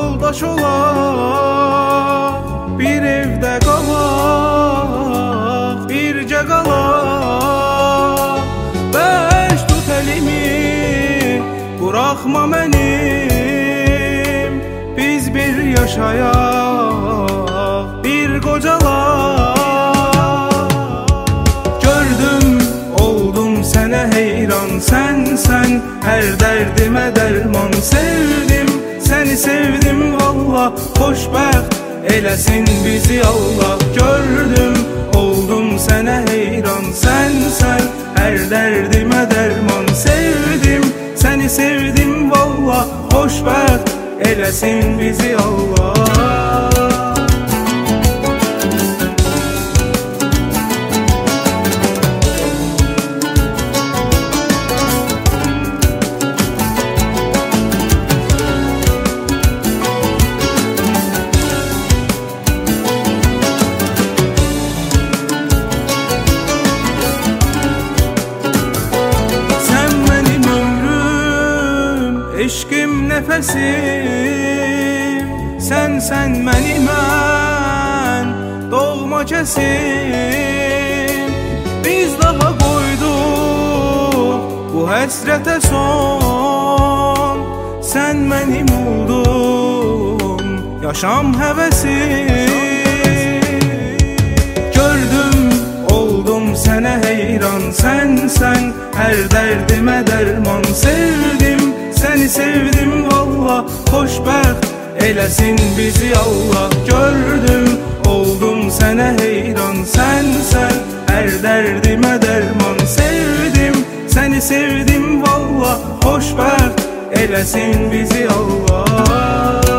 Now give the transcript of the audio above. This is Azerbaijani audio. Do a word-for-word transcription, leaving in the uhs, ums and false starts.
yoldaş olaq, bir evdə qalaq, bircə qalaq. Bəş tut əlimi, buraxma mənim, biz bir yaşayaq, bir qocalaq. Gördüm, oldum sənə heyran, sən, sən hər dərdimə dərman. Sevdim, səni sevdim valla, xoşbəxt eləsin bizi Allah. Gördüm, oldum sənə heyran, sən, sən hər dərdimə dərman. Sevdim, səni sevdim valla, xoşbəxt eləsin bizi Allah. Eşqim nəfəsim, sən, sən mənim mən, doğma kəsim. Biz daha qoyduq bu həsrətə son, sən mənim oldun, yaşam həvəsim. Gördüm, oldum sənə heyran, sən, sən hər dərdimə dərman. Sevdim, səni sevdim valla, xoşbəxt eləsin bizi Allah. Gördüm, oldum sənə heyran, sən, sən hər dərdimə dərman. Sevdim, səni sevdim valla, xoşbəxt eləsin bizi Allah.